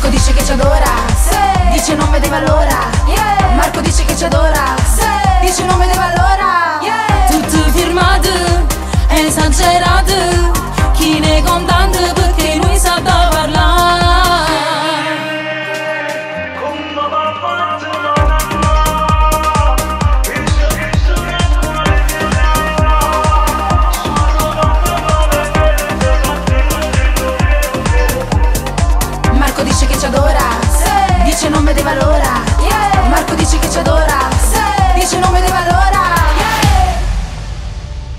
Marco dice che ci adora, dice non vedeva l'ora. Marco dice che ci adora, dice non vedeva l'ora.